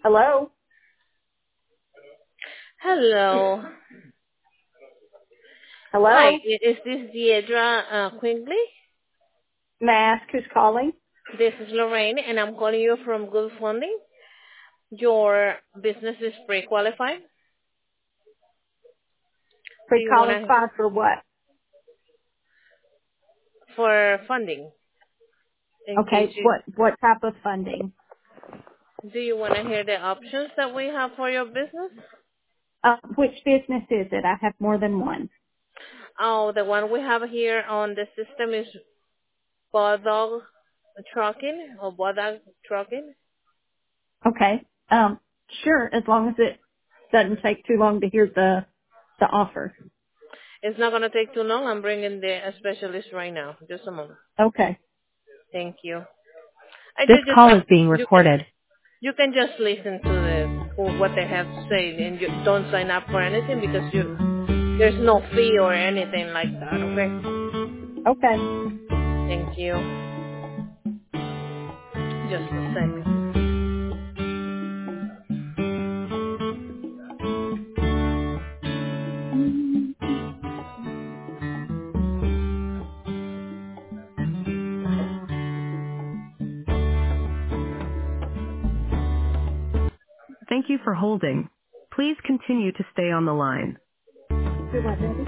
Hello? Hello. Hi, Hello? is this Deidre Quigley? May I ask who's calling? This is Lorraine, and I'm calling you from Good Funding. Your business is pre-qualified. Do you want to Pre-qualified for what? for funding? In case Okay, what type of funding? do you want to hear the options that we have for your business? Which business is it? I have more than one. Oh, the one we have here on the system is Bodog Trucking or Bodog Trucking. Okay. Sure, as long as it doesn't take too long to hear the offer. It's not going to take too long. I'm bringing the specialist right now. Just a moment. Okay. Thank you. This call is being You can recorded. you can just listen to what they have to say, and you don't sign up for anything because there's no fee or anything like that. Okay. Okay. Thank you. Just a second. Thank you for holding. Please continue to stay on the line. You're what, ready?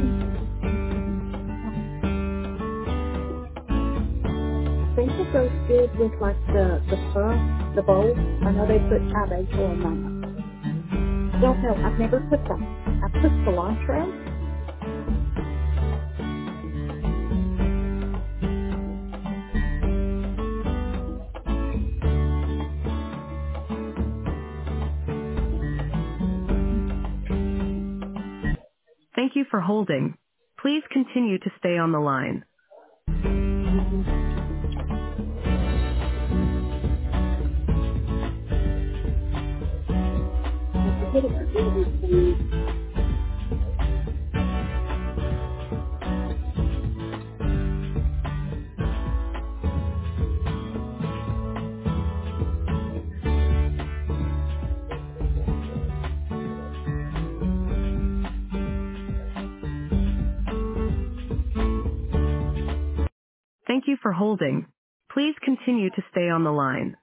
Think it goes good with like the puff, the bowl. I know they put cabbage or not. Don't know. I've never put that. I put cilantro. Thank you for holding. Please continue to stay on the line. Thank you for holding. Please continue to stay on the line.